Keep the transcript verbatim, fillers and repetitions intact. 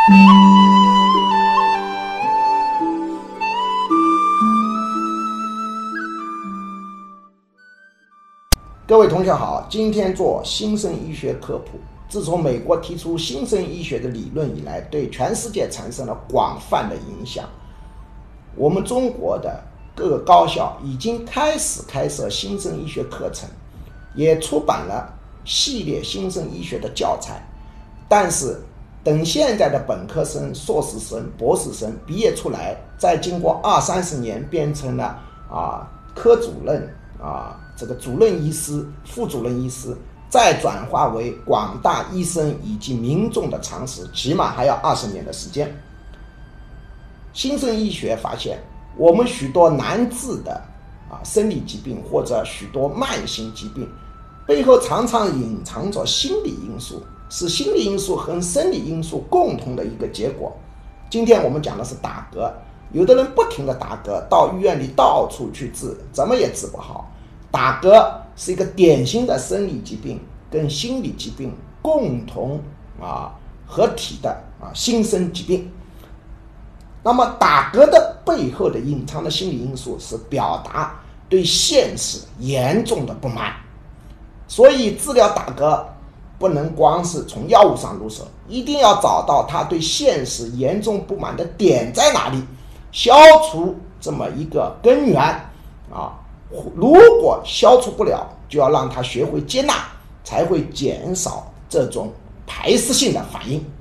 各位同学好，今天做新生医学科普。自从美国提出新生医学的理论以来，对全世界产生了广泛的影响。我们中国的各个高校已经开始开设新生医学课程，也出版了系列新生医学的教材。但是等现在的本科生、硕士生、博士生毕业出来，再经过二三十年变成了啊科主任啊这个主任医师、副主任医师，再转化为广大医生以及民众的常识，起码还要二十年的时间。新生医学发现，我们许多难治的啊生理疾病或者许多慢性疾病，背后常常隐藏着心理因素，是心理因素和生理因素共同的一个结果。今天我们讲的是打嗝，有的人不停的打嗝，到医院里到处去治，怎么也治不好。打嗝是一个典型的生理疾病跟心理疾病共同啊合体的啊新生疾病。那么打嗝的背后的隐藏的心理因素是表达对现实严重的不满，所以治疗打嗝不能光是从药物上入手，一定要找到他对现实严重不满的点在哪里，消除这么一个根源啊。如果消除不了，就要让他学会接纳，才会减少这种排斥性的反应。